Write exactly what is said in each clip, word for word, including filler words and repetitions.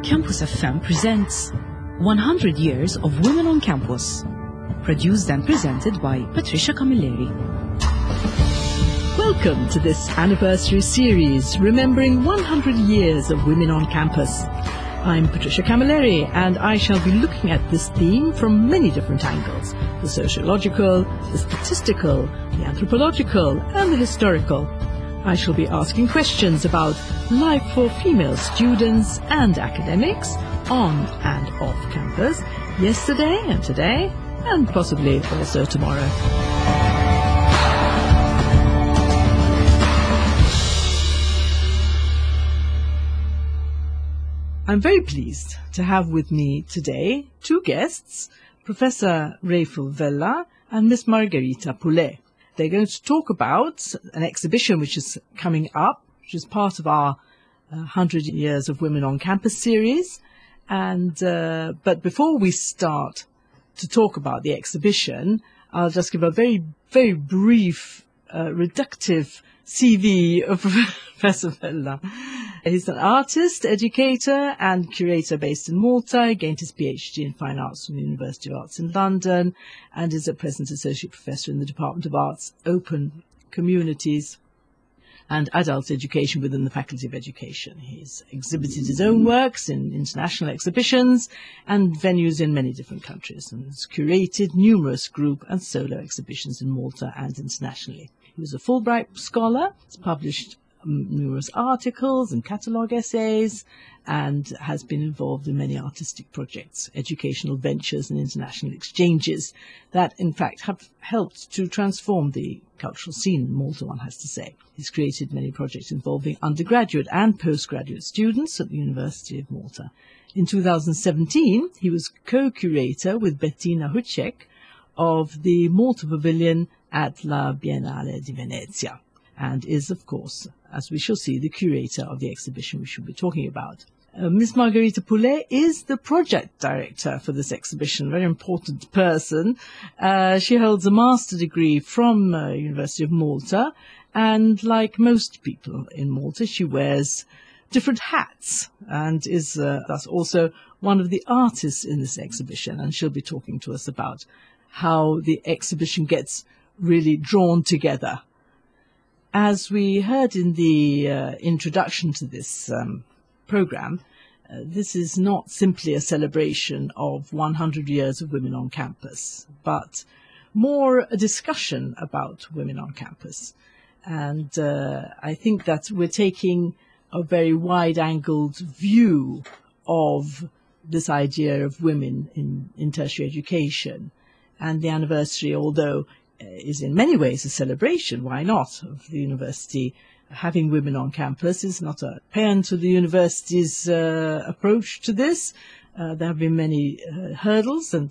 Campus F M presents one hundred Years of Women on Campus, produced and presented by Patricia Camilleri. Welcome to this anniversary series, remembering one hundred years of women on campus. I'm Patricia Camilleri, and I shall be looking at this theme from many different angles: the sociological, the statistical, the anthropological, and the historical. I shall be asking questions about life for female students and academics on and off campus, yesterday and today, and possibly also tomorrow. I'm very pleased to have with me today two guests, Professor Rachel Vella and Miss Margherita Poulet. They're going to talk about an exhibition which is coming up, which is part of our uh, one hundred Years of Women on Campus series. And uh, but before we start to talk about the exhibition, I'll just give a very, very brief, uh, reductive C V of Professor Vella. He's an artist, educator and curator based in Malta. He gained his PhD in Fine Arts from the University of Arts in London and is at present Associate Professor in the Department of Arts, Open Communities and Adult Education within the Faculty of Education. He's exhibited his own works in international exhibitions and venues in many different countries, and has curated numerous group and solo exhibitions in Malta and internationally. He was a Fulbright scholar, has published numerous articles and catalogue essays, and has been involved in many artistic projects, educational ventures and international exchanges that in fact have helped to transform the cultural scene in Malta, one has to say. He's created many projects involving undergraduate and postgraduate students at the University of Malta. In two thousand seventeen, he was co-curator with Bettina Hucek of the Malta Pavilion at La Biennale di Venezia, and is, of course, as we shall see, the curator of the exhibition we shall be talking about. Uh, Miss Margherita Poulet is the project director for this exhibition, a very important person. Uh, she holds a master degree from uh, University of Malta, and like most people in Malta, she wears different hats and is uh, thus also one of the artists in this exhibition, and she'll be talking to us about how the exhibition gets really drawn together. As we heard in the uh, introduction to this um, program, uh, this is not simply a celebration of one hundred years of women on campus, but more a discussion about women on campus. And uh, I think that we're taking a very wide-angled view of this idea of women in, in tertiary education. And the anniversary, although is in many ways a celebration, why not, of the university having women on campus, is not a paean to the university's uh, approach to this. Uh, there have been many uh, hurdles and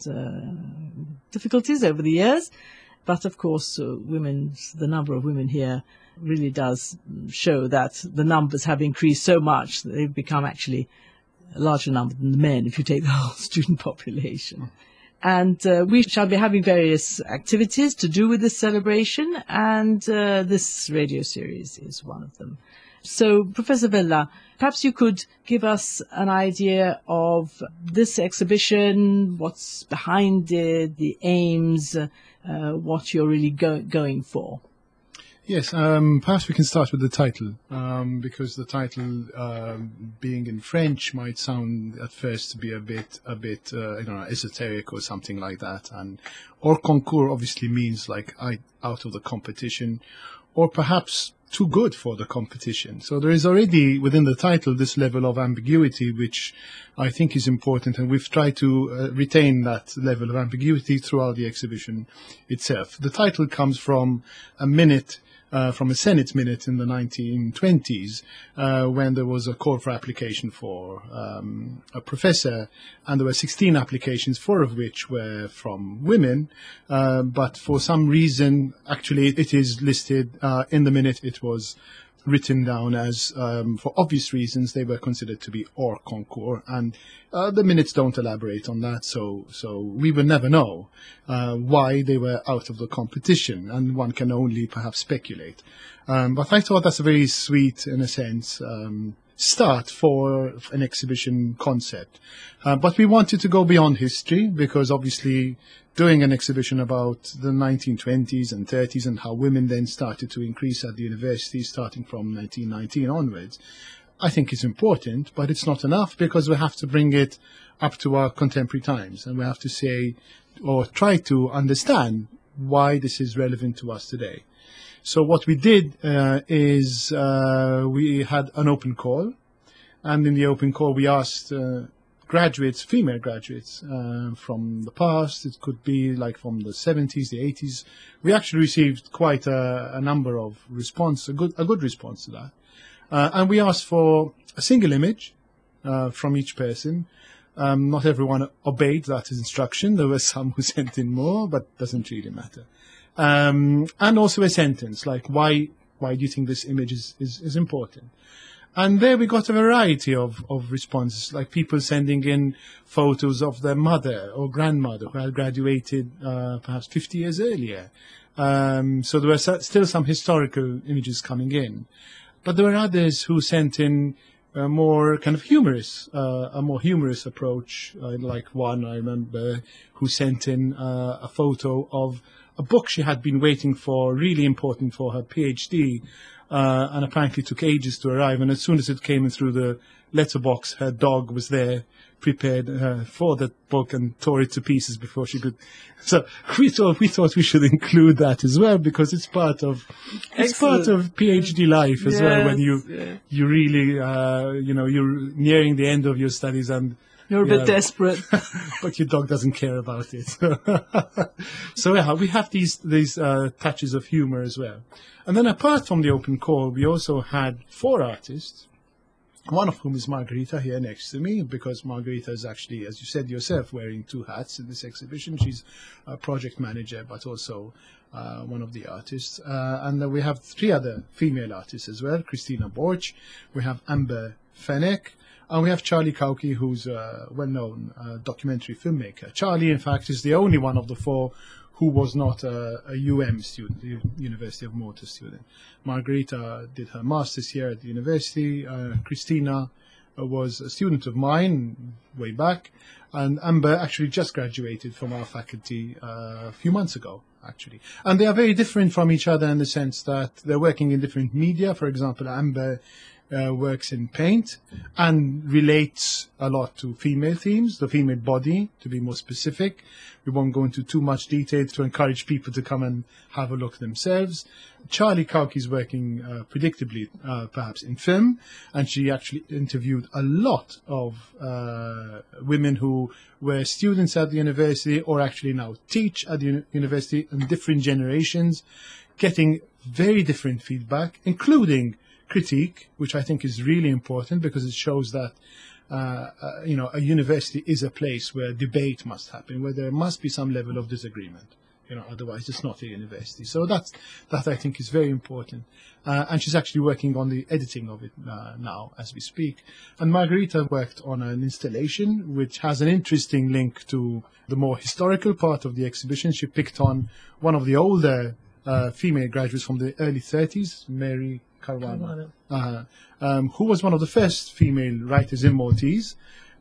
uh, difficulties over the years, but of course uh, women, the number of women here really does show that the numbers have increased so much that they've become actually a larger number than the men if you take the whole student population. And uh, we shall be having various activities to do with this celebration, and uh, this radio series is one of them. So, Professor Vella, perhaps you could give us an idea of this exhibition, what's behind it, the aims, uh, what you're really go- going for. Yes, um, perhaps we can start with the title, um, because the title, um, being in French, might sound at first to be a bit, a bit, uh, I don't know, esoteric or something like that. And hors concours obviously means like I, out of the competition, or perhaps too good for the competition. So there is already within the title this level of ambiguity, which I think is important, and we've tried to uh, retain that level of ambiguity throughout the exhibition itself. The title comes from a minute. Uh, from a Senate minute in the nineteen twenties, uh, when there was a call for application for um, a professor, and there were sixteen applications, four of which were from women, uh, but for some reason, actually, it is listed uh, in the minute. It was written down as, um, for obvious reasons, they were considered to be hors concours, and uh, the minutes don't elaborate on that, so so we will never know uh, why they were out of the competition, and one can only perhaps speculate. Um, but I thought that's a very sweet, in a sense, um, start for an exhibition concept. Uh, but we wanted to go beyond history because obviously doing an exhibition about the nineteen twenties and thirties and how women then started to increase at the university starting from nineteen nineteen onwards, I think is important, but it's not enough because we have to bring it up to our contemporary times and we have to say or try to understand why this is relevant to us today. So what we did uh, is uh, we had an open call, and in the open call we asked uh, graduates, female graduates uh, from the past. It could be like from the seventies, the eighties. We actually received quite a, a number of response, a good, a good response to that. Uh, and we asked for a single image uh, from each person. Um, not everyone obeyed that instruction. There were some who sent in more, but doesn't really matter. Um, and also a sentence, like why why do you think this image is, is, is important? And there we got a variety of, of responses, like people sending in photos of their mother or grandmother who had graduated uh, perhaps fifty years earlier. Um, so there were still some historical images coming in. But there were others who sent in a more kind of humorous, uh, a more humorous approach, uh, like one I remember who sent in uh, a photo of a book she had been waiting for, really important for her PhD, uh, and apparently took ages to arrive. And as soon as it came in through the letterbox, her dog was there, prepared uh, for that book, and tore it to pieces before she could. So we thought we thought we should include that as well because it's part of it's Excellent. part of PhD life as yes, well. When you yeah. you really uh, you know you're nearing the end of your studies and. You're a Yeah. bit desperate. But your dog doesn't care about it. So yeah, we have these these uh, touches of humor as well. And then apart from the open call, we also had four artists, one of whom is Margarita here next to me, because Margarita is actually, as you said yourself, wearing two hats in this exhibition. She's a project manager, but also uh, one of the artists. Uh, and then we have three other female artists as well, Christina Borch, we have Amber Fenech, and we have Charlie Kauke, who's a well-known uh, documentary filmmaker. Charlie, in fact, is the only one of the four who was not a, a U M student, the University of Malta student. Margarita did her master's here at the university. Uh, Christina uh, was a student of mine way back. And Amber actually just graduated from our faculty uh, a few months ago, actually. And they are very different from each other in the sense that they're working in different media. For example, Amber Uh, works in paint and relates a lot to female themes, the female body, to be more specific. We won't go into too much detail to encourage people to come and have a look themselves. Charlie Kauke is working uh, predictably, uh, perhaps, in film, and she actually interviewed a lot of uh, women who were students at the university or actually now teach at the uni- university in different generations, getting very different feedback, including critique, which I think is really important because it shows that uh, uh, you know a university is a place where debate must happen, where there must be some level of disagreement. You know, otherwise it's not a university. So that's that I think is very important. Uh, and she's actually working on the editing of it uh, now as we speak. And Margarita worked on an installation which has an interesting link to the more historical part of the exhibition. She picked on one of the older uh, female graduates from the early thirties, Mary Caruana, uh, um, who was one of the first female writers in Maltese,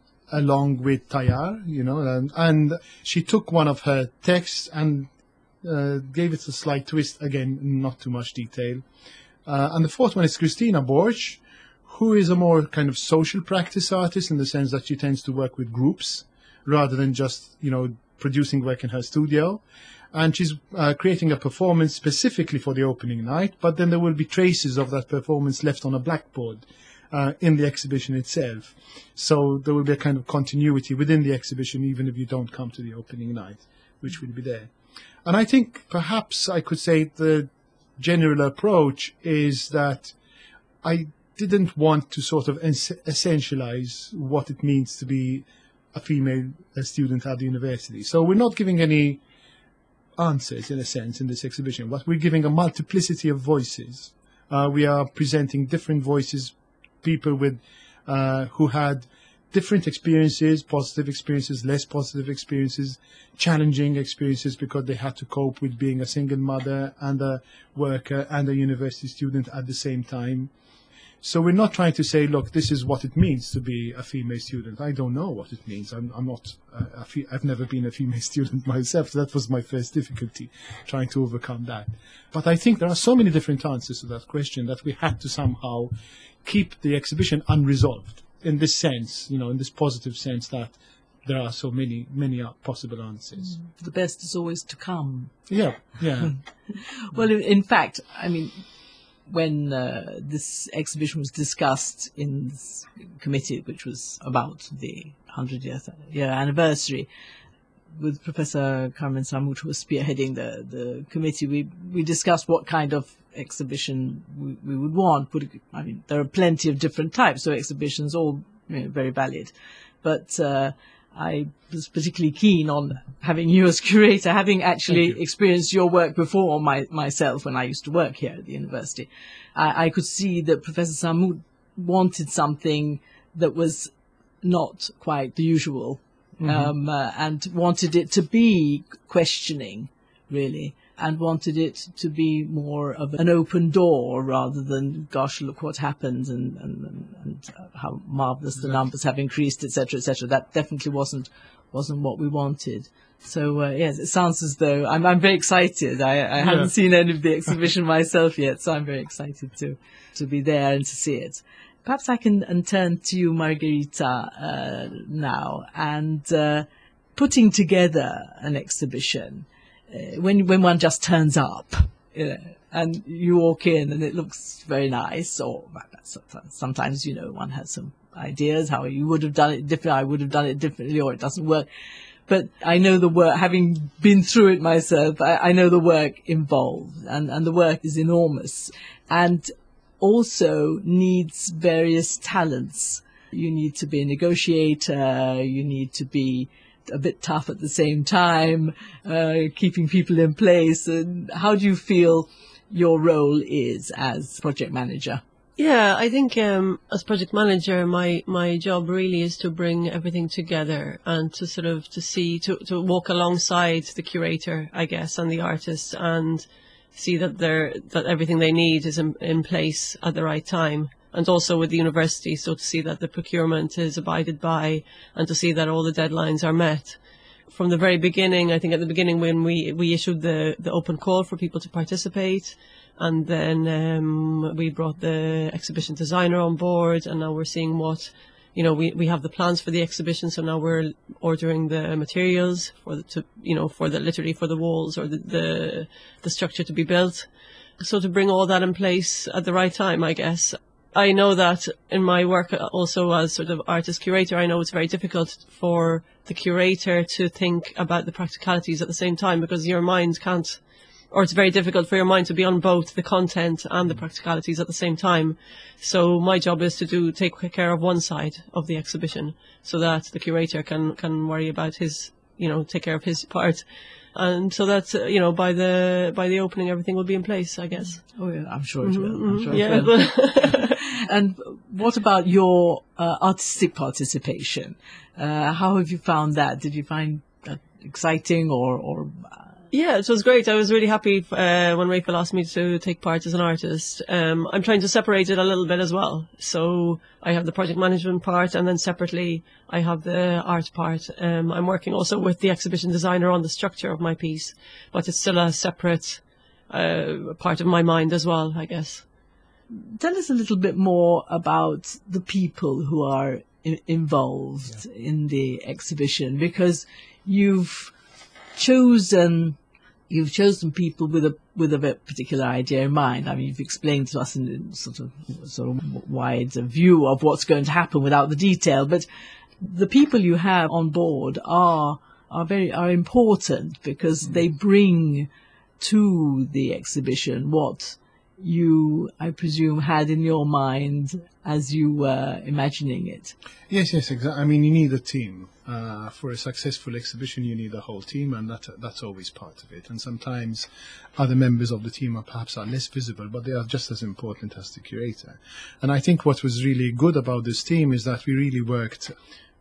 along with Tayar, you know, and, and she took one of her texts and uh, gave it a slight twist, again, not too much detail. Uh, and the fourth one is Christina Borch, who is a more kind of social practice artist in the sense that she tends to work with groups rather than just, you know, producing work in her studio. And she's uh, creating a performance specifically for the opening night, but then there will be traces of that performance left on a blackboard uh, in the exhibition itself. So there will be a kind of continuity within the exhibition, even if you don't come to the opening night, which will be there. And I think perhaps I could say the general approach is that I didn't want to sort of es- essentialize what it means to be a female a student at the university. So we're not giving any answers, in a sense, in this exhibition, but we're giving a multiplicity of voices. Uh, we are presenting different voices, people with uh, who had different experiences, positive experiences, less positive experiences, challenging experiences because they had to cope with being a single mother and a worker and a university student at the same time. So we're not trying to say, look, this is what it means to be a female student. I don't know what it means. I'm, I'm not, a, a fe- I've never been a female student myself. So that was my first difficulty, trying to overcome that. But I think there are so many different answers to that question that we had to somehow keep the exhibition unresolved in this sense, you know, in this positive sense that there are so many, many possible answers. The best is always to come. Yeah, yeah. Well, in, in fact, I mean, when uh, this exhibition was discussed in this committee, which was about the hundredth year anniversary, with Professor Carmen Samut, who was spearheading the, the committee, we, we discussed what kind of exhibition we, we would want. I mean, there are plenty of different types of exhibitions, all, you know, very valid. But uh, I was particularly keen on having you as curator, having actually experienced your work before my, myself when I used to work here at the university. I, I could see that Professor Samut wanted something that was not quite the usual, mm-hmm. um, uh, and wanted it to be questioning, really, and wanted it to be more of an open door rather than, gosh, look what happened and, and, and how marvelous exactly. the numbers have increased, et cetera, et cetera. That definitely wasn't wasn't what we wanted. So, uh, yes, it sounds as though I'm, I'm very excited. I, I yeah. haven't seen any of the exhibition myself yet, so I'm very excited to, to be there and to see it. Perhaps I can and turn to you, Margherita, uh, now, and uh, putting together an exhibition. Uh, when when one just turns up, you know, and you walk in and it looks very nice, or sometimes, you know, one has some ideas how you would have done it differently, I would have done it differently, or it doesn't work. But I know the work, having been through it myself, I, I know the work involved, and, and the work is enormous, and also needs various talents. You need to be a negotiator, you need to be a bit tough at the same time, uh, keeping people in place. And how do you feel your role is as project manager? Yeah, I think um, as project manager, my, my job really is to bring everything together and to sort of to see, to, to walk alongside the curator, I guess, and the artist, and see that they're, that everything they need is in, in place at the right time. And also with the university, so to see that the procurement is abided by and to see that all the deadlines are met. From the very beginning, I think at the beginning when we, we issued the, the open call for people to participate, and then um, we brought the exhibition designer on board, and now we're seeing what, you know, we, we have the plans for the exhibition, so now we're ordering the materials for the, to, you know, for the, literally for the walls or the, the, the structure to be built. So to bring all that in place at the right time, I guess. I know that in my work also as sort of artist curator, I know it's very difficult for the curator to think about the practicalities at the same time, because your mind can't, or it's very difficult for your mind to be on both the content and the practicalities at the same time. So my job is to do, take care of one side of the exhibition so that the curator can, can worry about his, you know, take care of his part. And so that, uh, you know, by the by the opening, everything will be in place, I guess. Oh, yeah, I'm sure it will. Mm-hmm. I'm sure yeah, it will. And what about your uh, artistic participation? Uh, how have you found that? Did you find that exciting or... or uh... Yeah, it was great. I was really happy uh, when Rachel asked me to take part as an artist. Um, I'm trying to separate it a little bit as well. So I have the project management part, and then separately I have the art part. Um, I'm working also with the exhibition designer on the structure of my piece, but it's still a separate uh, part of my mind as well, I guess. Tell us a little bit more about the people who are I- involved yeah. in the exhibition, because you've chosen you've chosen people with a with a particular idea in mind. I mean, you've explained to us in sort of sort of wide view of what's going to happen without the detail, but the people you have on board are are very are important, because they bring to the exhibition what you, I presume, had in your mind as you were imagining it. Yes, yes, exactly. I mean, you need a team. Uh, for a successful exhibition, you need a whole team, and that, that's always part of it. And sometimes other members of the team are perhaps are less visible, but they are just as important as the curator. And I think what was really good about this team is that we really worked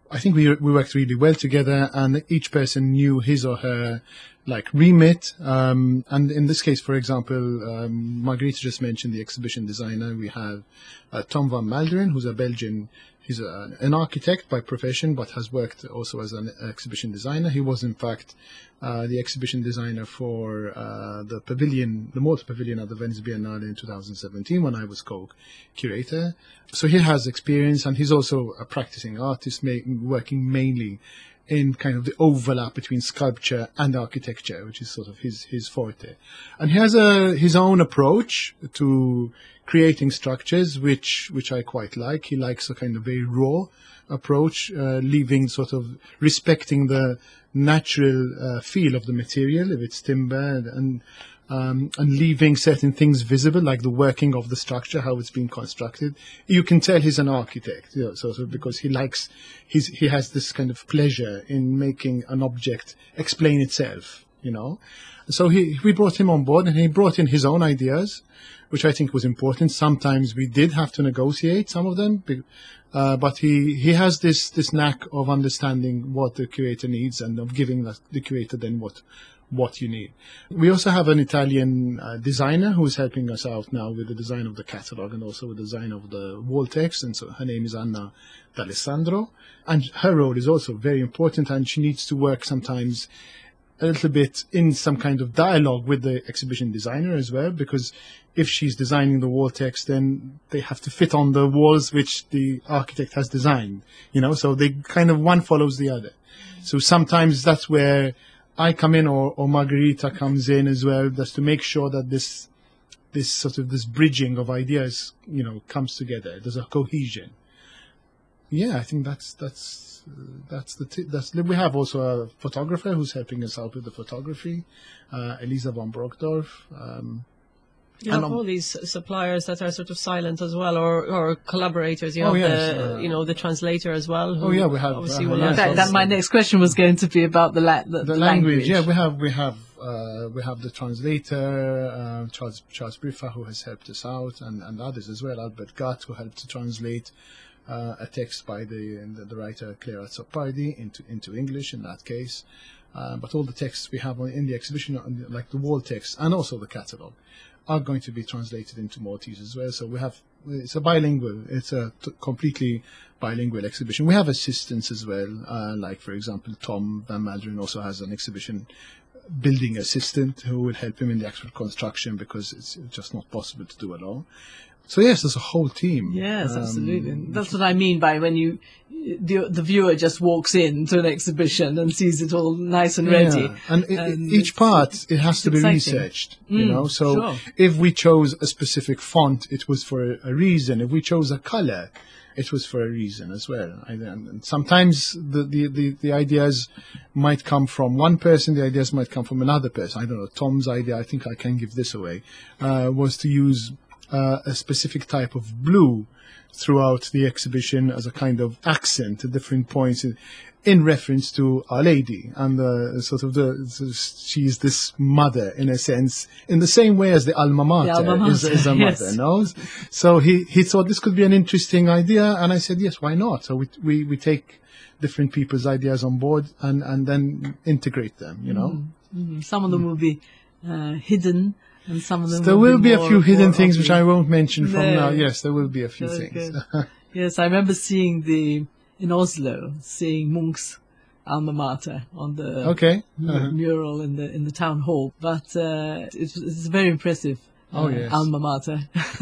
I think we we worked really well together, and each person knew his or her like remit. Um, and in this case, for example, um, Margarita just mentioned the exhibition designer. We have uh, Tom van Malderen, who's a Belgian. He's a, an architect by profession, but has worked also as an exhibition designer. He was, in fact, uh, the exhibition designer for uh, the pavilion, the Malta Pavilion at the Venice Biennale in two thousand seventeen, when I was co-curator. So he has experience, and he's also a practicing artist, ma- working mainly in kind of the overlap between sculpture and architecture, which is sort of his his forte. And he has a his own approach to creating structures, which which I quite like. He likes a kind of very raw approach, uh, leaving sort of respecting the natural uh, feel of the material, if it's timber, and um, and leaving certain things visible, like the working of the structure, how it's been constructed. You can tell he's an architect, you know, sort of, because he likes, he's, he has this kind of pleasure in making an object explain itself, you know. So he, we brought him on board, and he brought in his own ideas, which I think was important. Sometimes we did have to negotiate some of them, uh, but he, he has this, this knack of understanding what the curator needs and of giving the, the curator then what what you need. We also have an Italian uh, designer who's helping us out now with the design of the catalogue and also with the design of the wall text, and so her name is Anna D'Alessandro, and her role is also very important, and she needs to work sometimes a little bit in some kind of dialogue with the exhibition designer as well, because if she's designing the wall text, then they have to fit on the walls which the architect has designed, you know, so they kind of one follows the other. So sometimes that's where I come in, or, or Margarita comes in as well, just to make sure that this this sort of this bridging of ideas, you know, comes together. There's a cohesion. Yeah, I think that's that's uh, that's the t- that's we have also a photographer who's helping us out with the photography, uh, Elisa von Brockdorf. Um, You have all these suppliers that are sort of silent as well, or, or collaborators. You oh, have yes, the, uh, you know, the translator as well. Who oh yeah, we have. Obviously, Uh, will yes, have That, that my next question was going to be about the la- the, the language. Yeah, we have we have uh, we have the translator, uh, Charles Charles Briffa, who has helped us out, and, and others as well. Albert Gatt, who helped to translate uh, a text by the the, the writer Clara Zoppardi into into English in that case. Uh, but all the texts we have on, in the exhibition, like the wall text and also the catalogue, are going to be translated into Maltese as well. So we have, it's a bilingual, it's a t- completely bilingual exhibition. We have assistants as well, uh, like, for example, Tom van Malderen also has an exhibition building assistant who will help him in the actual construction, because it's just not possible to do alone. So yes, there's a whole team. Yes, um, absolutely. That's what I mean by when you, the, the viewer just walks into an exhibition and sees it all nice and ready. Yeah. And, I- And each part, it has to be exciting. researched, you Mm, know. So sure. if we chose a specific font, it was for a, a reason. If we chose a color, it was for a reason as well. And, and sometimes the, the, the, the ideas might come from one person, the ideas might come from another person. I don't know, Tom's idea, I think I can give this away, uh, was to use uh, a specific type of blue throughout the exhibition as a kind of accent at different points in, in reference to Our Lady, and the sort of the, so she's this mother in a sense, in the same way as the alma mater, The alma mater, is, is a mother, yes. no? So he, he thought this could be an interesting idea, and I said, yes, why not? So we, we, we take different people's ideas on board and, and then integrate them, you know? Mm, some of them will be uh, hidden, and some of them There will will be more, a few hidden more things which obvious. I won't mention from No. now. Yes, there will be a few Very things. good. Yes, I remember seeing the, in Oslo, seeing Munch's alma mater on the Okay. mu- Uh-huh. mural in the in the town hall. But uh, it's, it's very impressive. Uh, Oh, yes. Alma mater.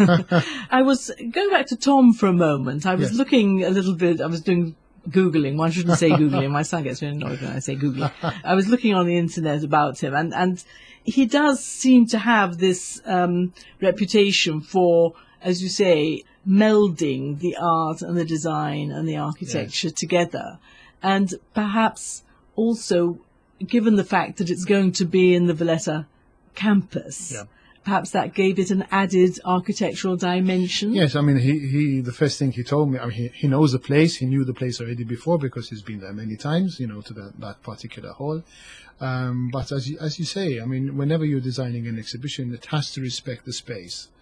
I was going back to Tom for a moment. I was Yes. looking a little bit. I was doing Googling. One shouldn't say Googling. My son gets very annoyed when I say Googling. I was looking on the internet about him, and and he does seem to have this um, reputation for, as you say, melding the art and the design and the architecture together. And perhaps also, given the fact that it's going to be in the Valletta campus, Yeah. perhaps that gave it an added architectural dimension. Yes, I mean, he, he, the first thing he told me, I mean, he, he knows the place, he knew the place already before because he's been there many times, you know, to that, that particular hall. Um, but as you, as you say, I mean, whenever you're designing an exhibition, it has to respect the space.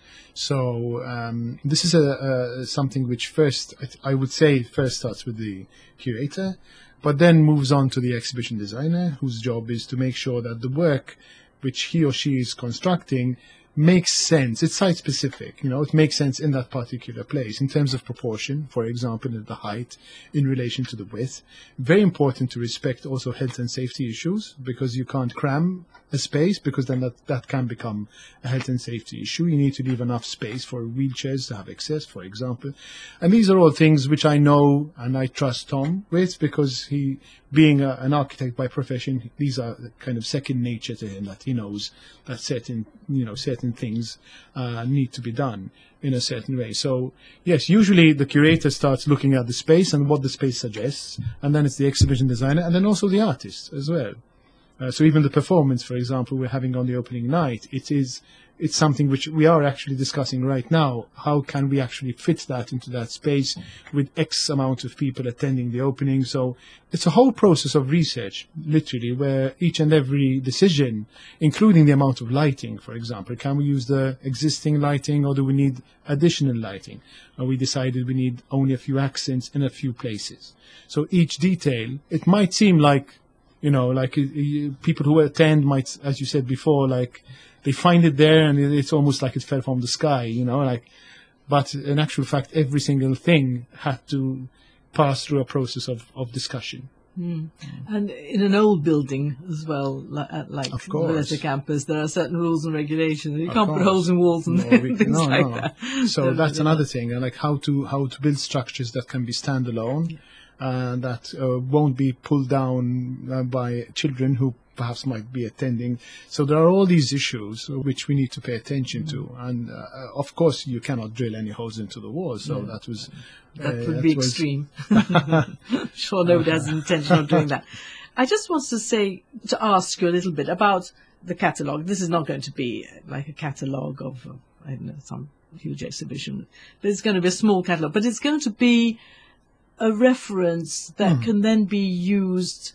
So um, this is a, a something which first, I, th- I would say, first starts with the curator, but then moves on to the exhibition designer, whose job is to make sure that the work which he or she is constructing makes sense. It's site specific, you know, it makes sense in that particular place in terms of proportion, for example, in the height in relation to the width. Very important to respect also health and safety issues, because you can't cram a space, because then that, that can become a health and safety issue. You need to leave enough space for wheelchairs to have access, for example. And these are all things which I know and I trust Tom with, because he, being a, an architect by profession, these are kind of second nature to him, that he knows that certain, you know, certain things uh, need to be done in a certain way. So, yes, usually the curator starts looking at the space and what the space suggests, and then it's the exhibition designer, and then also the artist as well. Uh, so even the performance, for example, we're having on the opening night, it is it's something which we are actually discussing right now. How can we actually fit that into that space with X amount of people attending the opening? So it's a whole process of research, literally, where each and every decision, including the amount of lighting, for example, can we use the existing lighting or do we need additional lighting? And we decided we need only a few accents in a few places. So each detail, it might seem like, you know, like uh, uh, people who attend might, as you said before, like they find it there and it- it's almost like it fell from the sky, you know, like, but in actual fact, every single thing had to pass through a process of, of discussion. And in an old building as well, li- uh, like Of the course. Valletta campus, there are certain rules and regulations. You Of can't put course. holes in walls and No, we- things no, like no. that. So Uh, that's yeah. another thing, uh, like how to how to build structures that can be standalone, uh, that uh, won't be pulled down uh, by children who perhaps might be attending. So there are all these issues which we need to pay attention to, and uh, of course you cannot drill any holes into the wall. So that was That uh, would be was- extreme. Sure, nobody has an intention of doing that. I just want to say, to ask you a little bit about the catalogue. This is not going to be like a catalogue of, uh, I don't know, some huge exhibition, but it's going to be a small catalogue. But it's going to be a reference that can then be used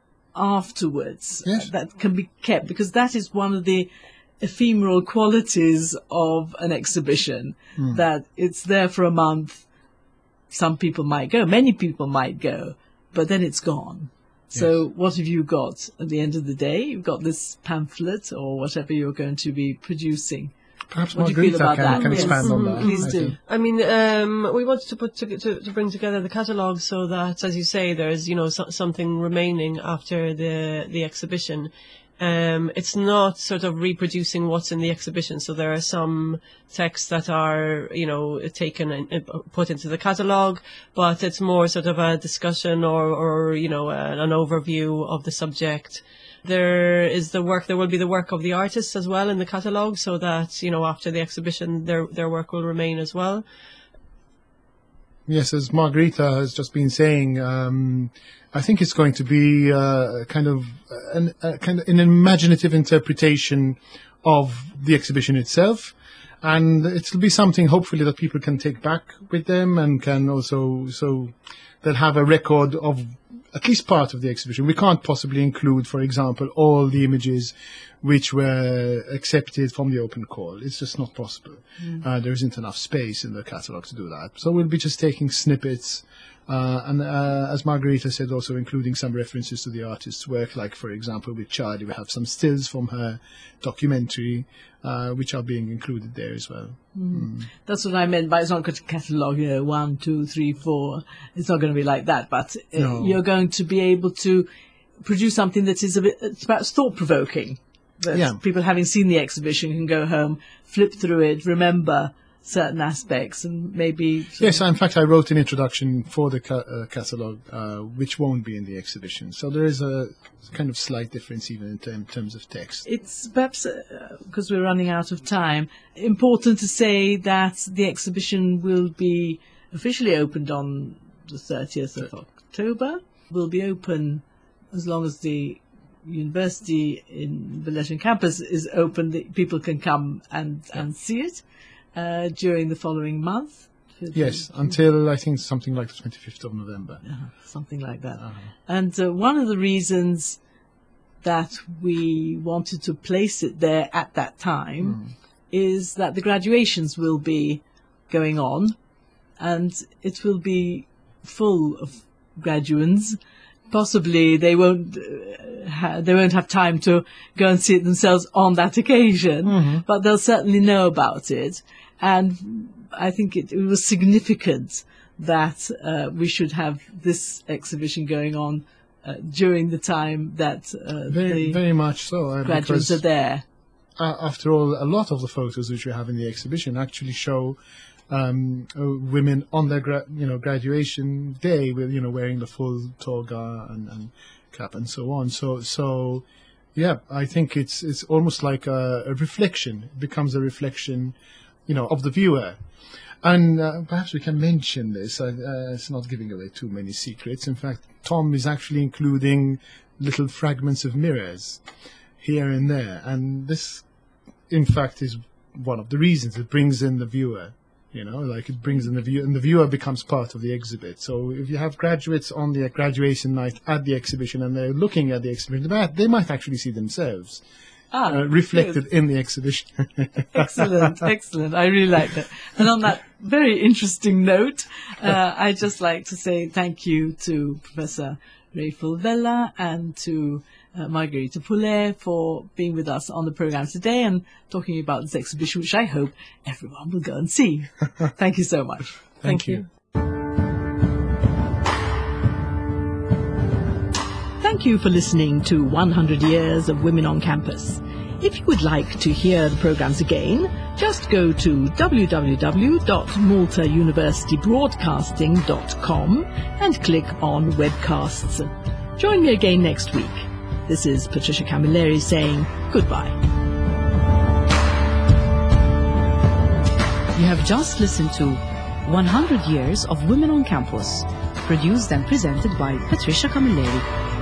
afterwards, Yes. that can be kept, because that is one of the ephemeral qualities of an exhibition, that it's there for a month. Some people might go, many people might go, but then it's gone. So what have you got at the end of the day? You've got this pamphlet or whatever you're going to be producing. Perhaps What do you feel Margarita about can, that? can Yes. expand on Mhm. that. Please I do. think. I mean, um, we wanted to put to, to, to bring together the catalogue so that, as you say, there's you know so, something remaining after the the exhibition. Um, it's not sort of reproducing what's in the exhibition. So there are some texts that are you know taken and and put into the catalogue, but it's more sort of a discussion or or you know an, an overview of the subject. There is the work, there will be the work of the artists as well in the catalogue, so that, you know, after the exhibition, their their work will remain as well. Yes, as Margarita has just been saying, um, I think it's going to be uh, kind of an, a kind of an imaginative interpretation of the exhibition itself, and it'll be something hopefully that people can take back with them and can also so they'll have a record of at least part of the exhibition. We can't possibly include, for example, all the images which were accepted from the open call. It's just not possible. Uh, there isn't enough space in the catalogue to do that. So we'll be just taking snippets, uh, and uh, as Margarita said, also including some references to the artist's work, like, for example, with Charlie, we have some stills from her documentary, uh, which are being included there as well. That's what I meant by it's not going to catalogue, you know, one, two, three, four. It's not going to be like that, but uh, No. you're going to be able to produce something that is a bit, it's perhaps thought-provoking. That Yeah. people having seen the exhibition can go home, flip through it, remember certain aspects, and maybe... Yes, in fact, I wrote an introduction for the ca- uh, catalogue, uh, which won't be in the exhibition. So there is a kind of slight difference even in term, terms of text. It's perhaps, uh, because we're running out of time, important to say that the exhibition will be officially opened on the thirtieth of October. Will be open as long as the university in Valletta campus is open. The people can come and, and see it uh, during the following month. Yes, until I think something like the twenty-fifth of November. Uh-huh, something like that. And uh, one of the reasons that we wanted to place it there at that time is that the graduations will be going on, and it will be full of graduands. Possibly they won't uh, ha- they won't have time to go and see it themselves on that occasion, mm-hmm. but they'll certainly know about it. And I think it, it was significant that uh, we should have this exhibition going on uh, during the time that uh, very, the very much so. Uh, graduates are there. Uh, after all, a lot of the photos which we have in the exhibition actually show um, uh, women on their gra- you know graduation day with you know wearing the full toga and, and cap and so on. So so yeah, I think it's it's almost like a, a reflection. It becomes a reflection, you know, of the viewer. And uh, perhaps we can mention this. Uh, uh, it's not giving away too many secrets. In fact, Tom is actually including little fragments of mirrors here and there. And this, in fact, is one of the reasons it brings in the viewer. You know, like it brings in the viewer, and the viewer becomes part of the exhibit. So if you have graduates on their graduation night at the exhibition and they're looking at the exhibition, they might actually see themselves. Ah, uh, reflected good. in the exhibition. Excellent, excellent. I really like that. And on that very interesting note, uh, I'd just like to say thank you to Professor Rayful Vella and to uh, Margherita Poulet for being with us on the program today and talking about this exhibition, which I hope everyone will go and see. Thank you so much. Thank, Thank you. you. Thank you for listening to one hundred Years of Women on Campus. If you would like to hear the programs again, just go to w w w dot malta university broadcasting dot com and click on webcasts. Join me again next week. This is Patricia Camilleri saying goodbye. You have just listened to one hundred Years of Women on Campus, produced and presented by Patricia Camilleri.